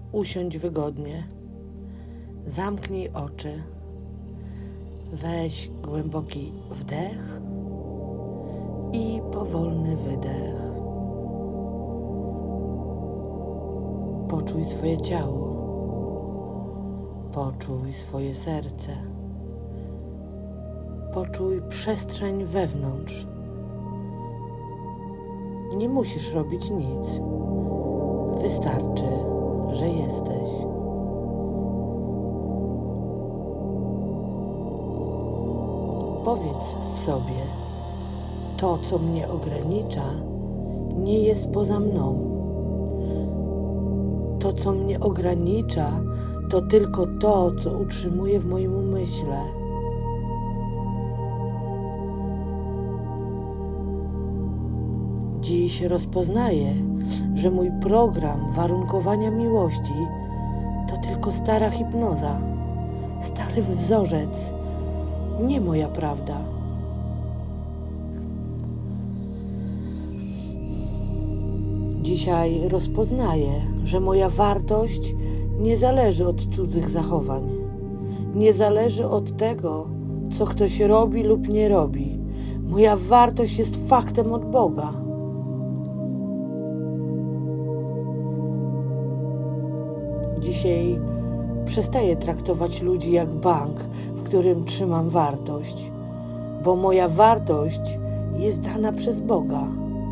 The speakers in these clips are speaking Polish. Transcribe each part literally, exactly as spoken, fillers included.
usiądź wygodnie. Zamknij oczy. Weź głęboki wdech i powolny wydech. Poczuj swoje ciało. Poczuj swoje serce. Poczuj przestrzeń wewnątrz. Nie musisz robić nic. Wystarczy, że jesteś. Powiedz w sobie: to, co mnie ogranicza, nie jest poza mną. To, co mnie ogranicza, to tylko to, co utrzymuje w moim umyśle. Dziś rozpoznaję, że mój program warunkowania miłości to tylko stara hipnoza, stary wzorzec, nie moja prawda. Dzisiaj rozpoznaję, że moja wartość nie zależy od cudzych zachowań, nie zależy od tego, co ktoś robi lub nie robi. Moja wartość jest faktem od Boga. Dzisiaj przestaję traktować ludzi jak bank, w którym trzymam wartość, bo moja wartość jest dana przez Boga.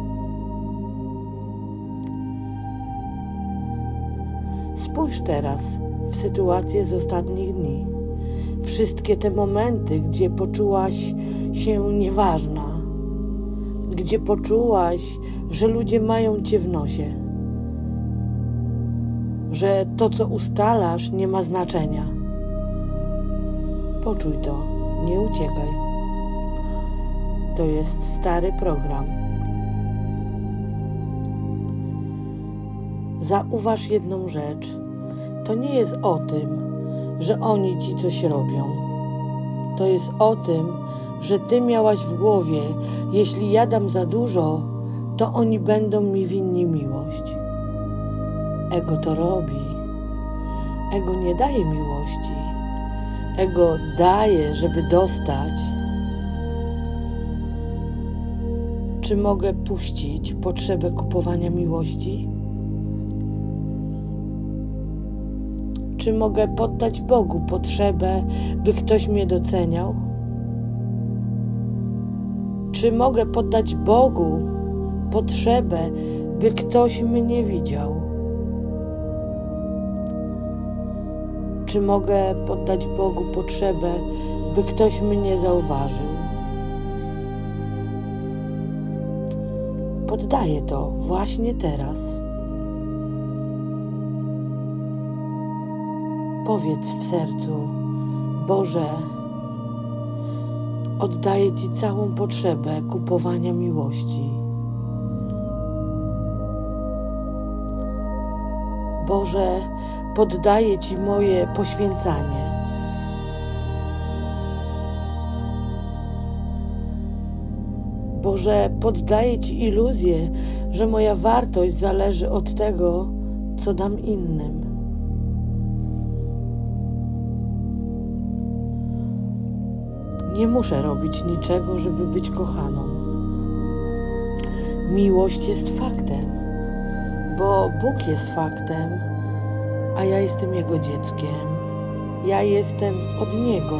Spójrz teraz w sytuację z ostatnich dni. Wszystkie te momenty, gdzie poczułaś się nieważna, gdzie poczułaś, że ludzie mają cię w nosie, że to, co ustalasz, nie ma znaczenia. Poczuj to, nie uciekaj. To jest stary program. Zauważ jedną rzecz. To nie jest o tym, że oni ci coś robią. To jest o tym, że ty miałaś w głowie: jeśli ja dam za dużo, to oni będą mi winni miłość. Ego to robi. Ego nie daje miłości. Ego daje, żeby dostać. Czy mogę puścić potrzebę kupowania miłości? Czy mogę poddać Bogu potrzebę, by ktoś mnie doceniał? Czy mogę poddać Bogu potrzebę, by ktoś mnie widział? Czy mogę poddać Bogu potrzebę, by ktoś mnie zauważył? Poddaję to właśnie teraz. Powiedz w sercu: Boże, oddaję Ci całą potrzebę kupowania miłości. Boże, poddaję Ci moje poświęcanie. Boże, poddaję Ci iluzję, że moja wartość zależy od tego, co dam innym. Nie muszę robić niczego, żeby być kochaną. Miłość jest faktem, bo Bóg jest faktem, a ja jestem Jego dzieckiem. Ja jestem od Niego.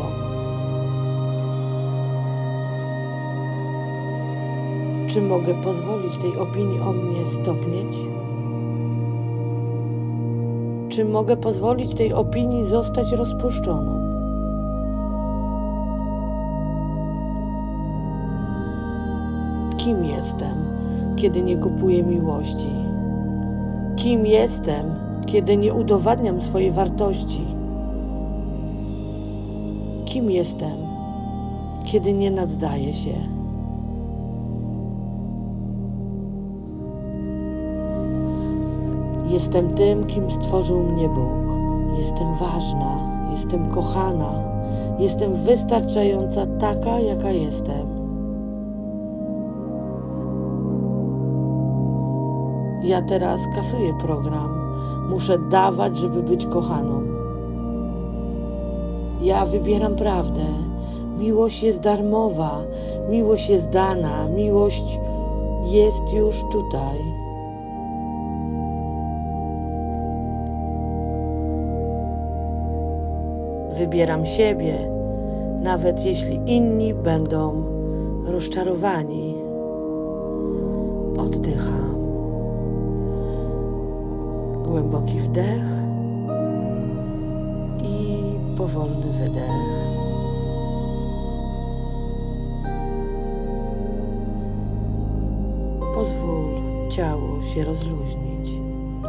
Czy mogę pozwolić tej opinii o mnie stopnieć? Czy mogę pozwolić tej opinii zostać rozpuszczoną? Kim jestem, kiedy nie kupuję miłości? Kim jestem, kiedy nie udowadniam swojej wartości? Kim jestem, kiedy nie naddaję się? Jestem tym, kim stworzył mnie Bóg. Jestem ważna, jestem kochana, jestem wystarczająca taka, jaka jestem. Ja teraz kasuję program, muszę dawać, żeby być kochaną. Ja wybieram prawdę. Miłość jest darmowa, miłość jest dana, miłość jest już tutaj. Wybieram siebie, nawet jeśli inni będą rozczarowani. Oddycham. Głęboki wdech i powolny wydech. Pozwól ciału się rozluźnić.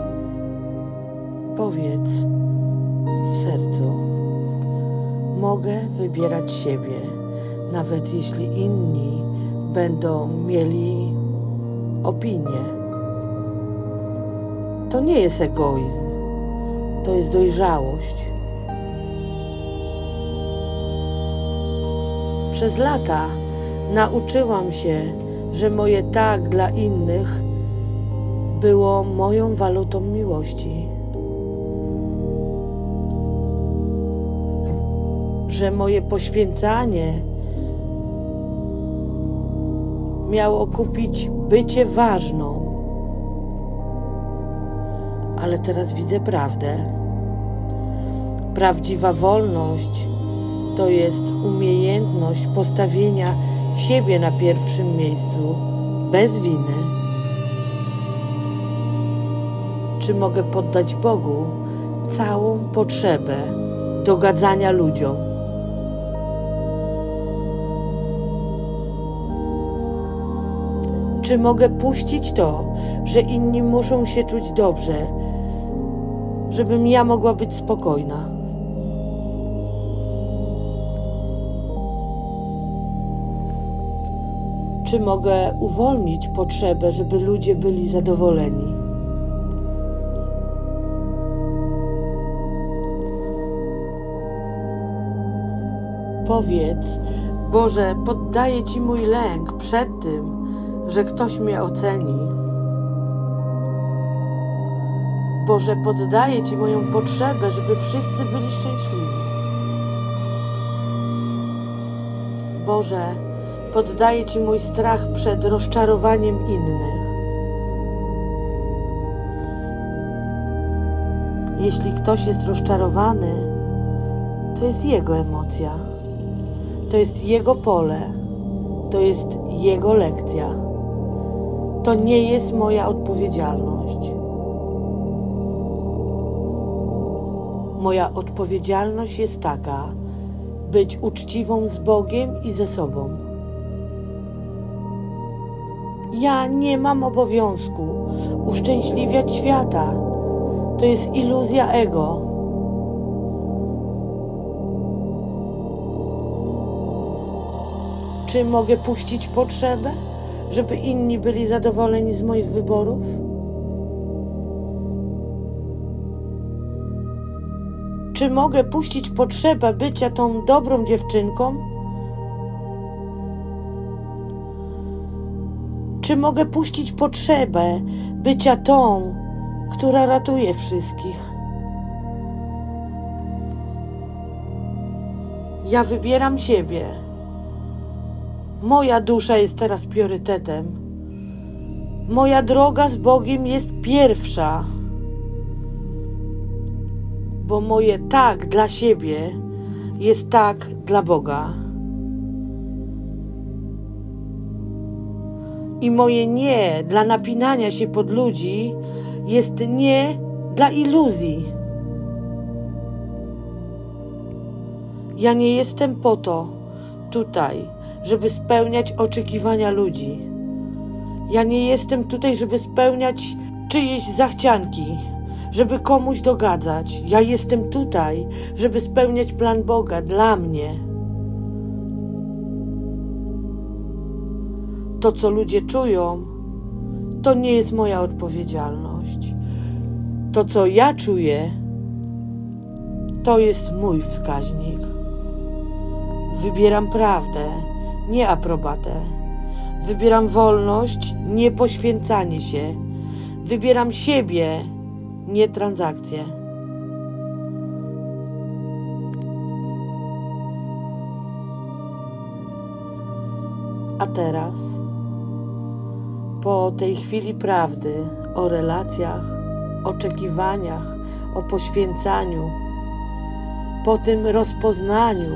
Powiedz w sercu: mogę wybierać siebie, nawet jeśli inni będą mieli opinię. To nie jest egoizm, to jest dojrzałość. Przez lata nauczyłam się, że moje tak dla innych było moją walutą miłości. Że moje poświęcanie miało kupić bycie ważną. Ale teraz widzę prawdę. Prawdziwa wolność to jest umiejętność postawienia siebie na pierwszym miejscu, bez winy. Czy mogę poddać Bogu całą potrzebę dogadzania ludziom? Czy mogę puścić to, że inni muszą się czuć dobrze, żebym ja mogła być spokojna? Czy mogę uwolnić potrzebę, żeby ludzie byli zadowoleni? Powiedz: Boże, poddaję Ci mój lęk przed tym, że ktoś mnie oceni. Boże, poddaję Ci moją potrzebę, żeby wszyscy byli szczęśliwi. Boże, poddaję Ci mój strach przed rozczarowaniem innych. Jeśli ktoś jest rozczarowany, to jest jego emocja. To jest jego pole. To jest jego lekcja. To nie jest moja odpowiedzialność. Moja odpowiedzialność jest taka: być uczciwą z Bogiem i ze sobą. Ja nie mam obowiązku uszczęśliwiać świata. To jest iluzja ego. Czy mogę puścić potrzebę, żeby inni byli zadowoleni z moich wyborów? Czy mogę puścić potrzebę bycia tą dobrą dziewczynką? Czy mogę puścić potrzebę bycia tą, która ratuje wszystkich? Ja wybieram siebie. Moja dusza jest teraz priorytetem. Moja droga z Bogiem jest pierwsza. Bo moje tak dla siebie jest tak dla Boga. I moje nie dla napinania się pod ludzi jest nie dla iluzji. Ja nie jestem po to tutaj, żeby spełniać oczekiwania ludzi. Ja nie jestem tutaj, żeby spełniać czyjeś zachcianki, żeby komuś dogadzać. Ja jestem tutaj, żeby spełniać plan Boga dla mnie. To, co ludzie czują, to nie jest moja odpowiedzialność. To, co ja czuję, to jest mój wskaźnik. Wybieram prawdę, nie aprobatę. Wybieram wolność, nie poświęcanie się. Wybieram siebie, nie transakcje. A teraz, po tej chwili prawdy o relacjach, oczekiwaniach, o poświęcaniu, po tym rozpoznaniu,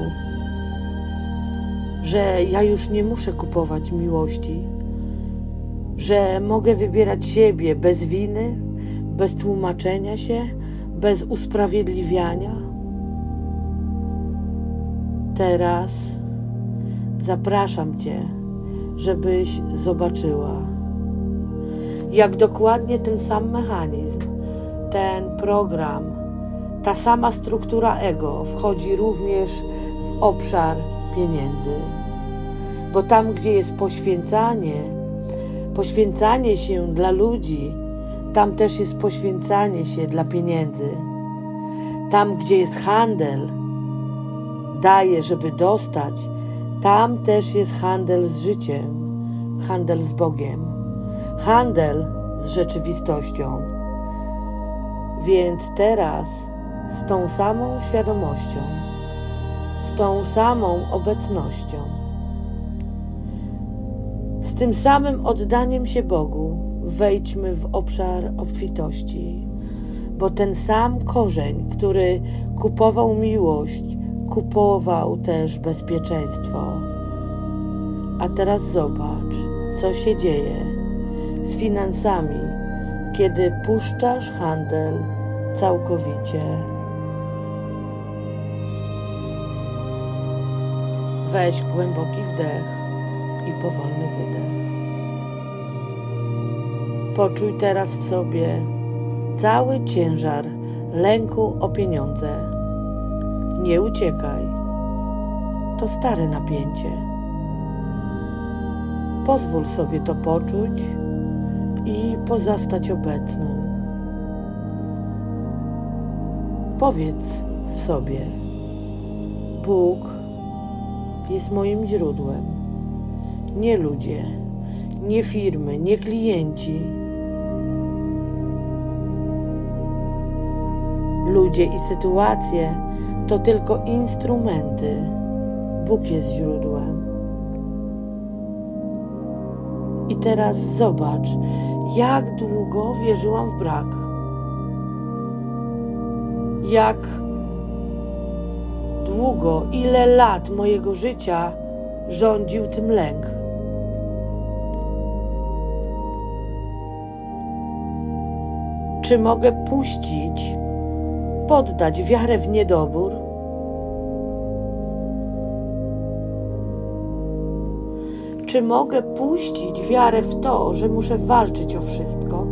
że ja już nie muszę kupować miłości, że mogę wybierać siebie bez winy, bez tłumaczenia się, bez usprawiedliwiania. Teraz zapraszam Cię, żebyś zobaczyła, jak dokładnie ten sam mechanizm, ten program, ta sama struktura ego wchodzi również w obszar pieniędzy. Bo tam, gdzie jest poświęcanie, poświęcanie się dla ludzi, tam też jest poświęcanie się dla pieniędzy. Tam, gdzie jest handel, daję, żeby dostać, tam też jest handel z życiem, handel z Bogiem, handel z rzeczywistością. Więc teraz z tą samą świadomością, z tą samą obecnością, z tym samym oddaniem się Bogu wejdźmy w obszar obfitości, bo ten sam korzeń, który kupował miłość, kupował też bezpieczeństwo. A teraz zobacz, co się dzieje z finansami, kiedy puszczasz handel całkowicie. Weź głęboki wdech i powolny wydech. Poczuj teraz w sobie cały ciężar lęku o pieniądze. Nie uciekaj. To stare napięcie. Pozwól sobie to poczuć i pozostać obecną. Powiedz w sobie: Bóg jest moim źródłem. Nie ludzie, nie firmy, nie klienci. Ludzie i sytuacje to tylko instrumenty. Bóg jest źródłem. I teraz zobacz, jak długo wierzyłam w brak. Jak długo, ile lat mojego życia rządził tym lęk. Czy mogę puścić, poddać wiarę w niedobór? Czy mogę puścić wiarę w to, że muszę walczyć o wszystko?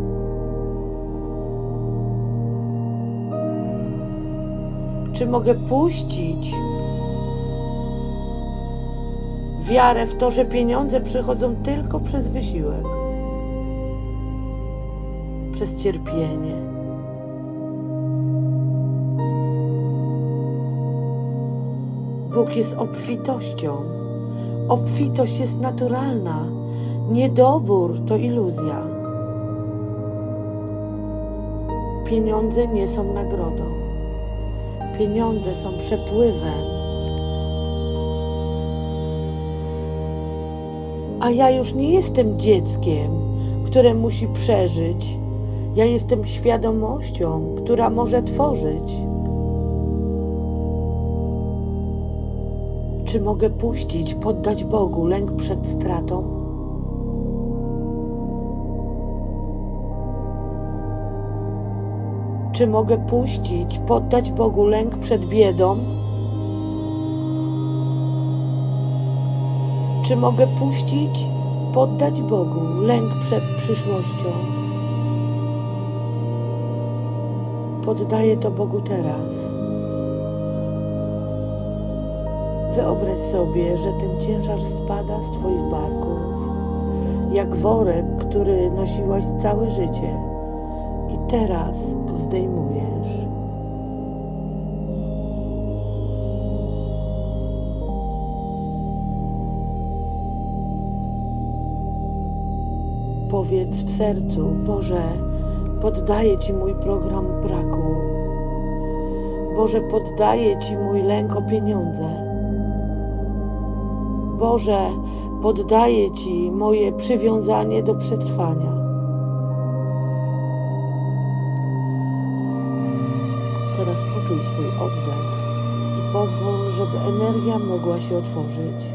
Czy mogę puścić wiarę w to, że pieniądze przychodzą tylko przez wysiłek, przez cierpienie? Bóg jest obfitością. Obfitość jest naturalna. Niedobór to iluzja. Pieniądze nie są nagrodą. Pieniądze są przepływem. A ja już nie jestem dzieckiem, które musi przeżyć. Ja jestem świadomością, która może tworzyć. Czy mogę puścić, poddać Bogu lęk przed stratą? Czy mogę puścić, poddać Bogu lęk przed biedą? Czy mogę puścić, poddać Bogu lęk przed przyszłością? Poddaję to Bogu teraz. Wyobraź sobie, że ten ciężar spada z Twoich barków, jak worek, który nosiłaś całe życie i teraz go zdejmujesz. Powiedz w sercu: Boże, poddaję Ci mój program braku. Boże, poddaję Ci mój lęk o pieniądze. Boże, poddaję Ci moje przywiązanie do przetrwania. Teraz poczuj swój oddech i pozwól, żeby energia mogła się otworzyć.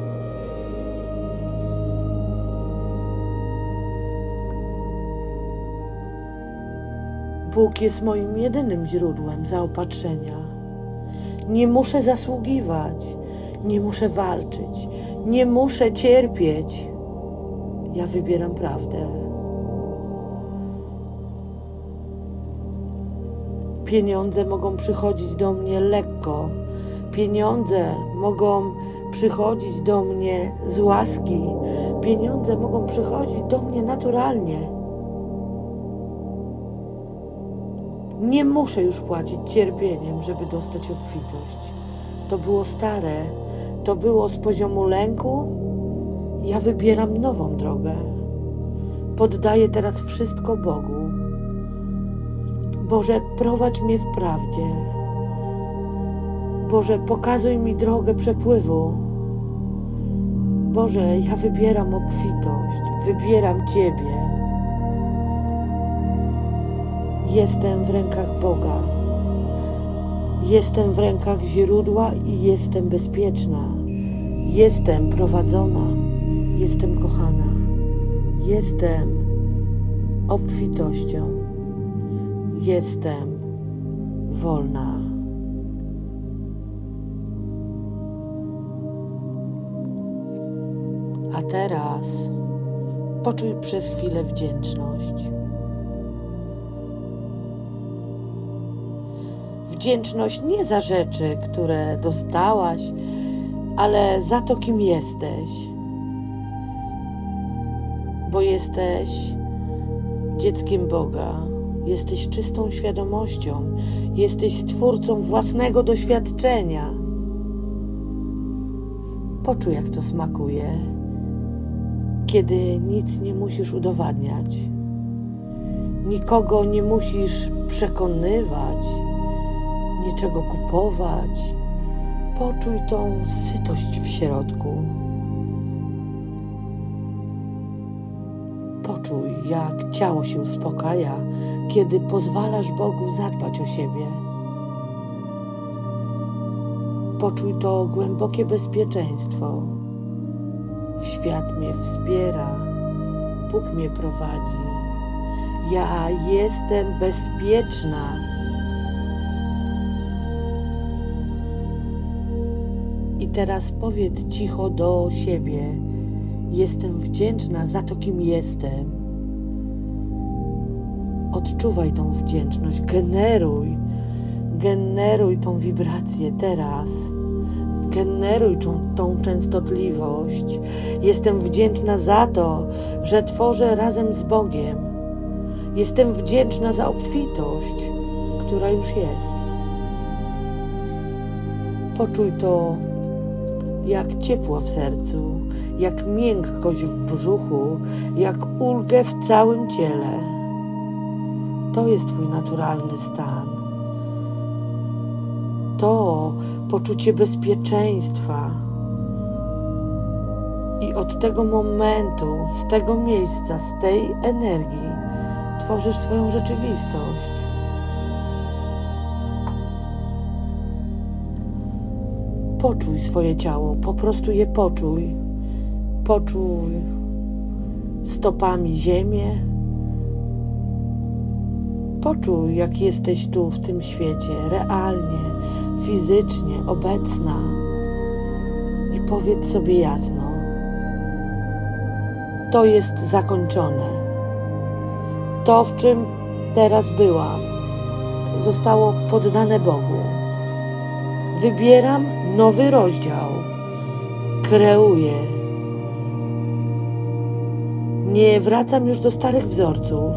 Bóg jest moim jedynym źródłem zaopatrzenia. Nie muszę zasługiwać, nie muszę walczyć, nie muszę cierpieć. Ja wybieram prawdę. Pieniądze mogą przychodzić do mnie lekko. Pieniądze mogą przychodzić do mnie z łaski. Pieniądze mogą przychodzić do mnie naturalnie. Nie muszę już płacić cierpieniem, żeby dostać obfitość. To było stare, to było z poziomu lęku. Ja wybieram nową drogę. Poddaję teraz wszystko Bogu. Boże, prowadź mnie w prawdzie. Boże, pokazuj mi drogę przepływu. Boże, ja wybieram obfitość, wybieram Ciebie. Jestem w rękach Boga. Jestem w rękach źródła i jestem bezpieczna. Jestem prowadzona. Jestem kochana. Jestem obfitością. Jestem wolna. A teraz poczuj przez chwilę wdzięczność. Wdzięczność nie za rzeczy, które dostałaś, ale za to, kim jesteś. Bo jesteś dzieckiem Boga. Jesteś czystą świadomością. Jesteś stwórcą własnego doświadczenia. Poczuj, jak to smakuje, kiedy nic nie musisz udowadniać. Nikogo nie musisz przekonywać, niczego kupować. Poczuj tą sytość w środku. Poczuj, jak ciało się uspokaja, kiedy pozwalasz Bogu zadbać o siebie. Poczuj to głębokie bezpieczeństwo. Świat mnie wspiera, Bóg mnie prowadzi. Ja jestem bezpieczna. I teraz powiedz cicho do siebie: jestem wdzięczna za to, kim jestem. Odczuwaj tą wdzięczność, generuj, generuj tą wibrację teraz. Generuj tą, tą częstotliwość. Jestem wdzięczna za to, że tworzę razem z Bogiem. Jestem wdzięczna za obfitość, która już jest. Poczuj to jak ciepło w sercu, jak miękkość w brzuchu, jak ulgę w całym ciele. To jest Twój naturalny stan. To poczucie bezpieczeństwa. I od tego momentu, z tego miejsca, z tej energii tworzysz swoją rzeczywistość. Poczuj swoje ciało, po prostu je poczuj. Poczuj stopami ziemię. Poczuj, jak jesteś tu w tym świecie, realnie, fizycznie, obecna. I powiedz sobie jasno: to jest zakończone. To, w czym teraz byłam, zostało poddane Bogu. Wybieram nowy rozdział. Kreuję. Nie wracam już do starych wzorców,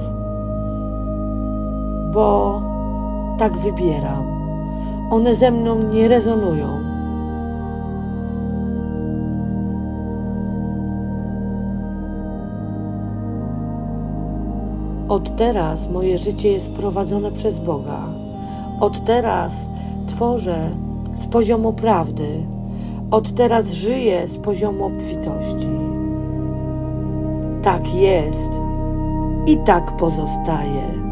bo tak wybieram. One ze mną nie rezonują. Od teraz moje życie jest prowadzone przez Boga. Od teraz tworzę z poziomu prawdy. Od teraz żyję z poziomu obfitości. Tak jest i tak pozostaje.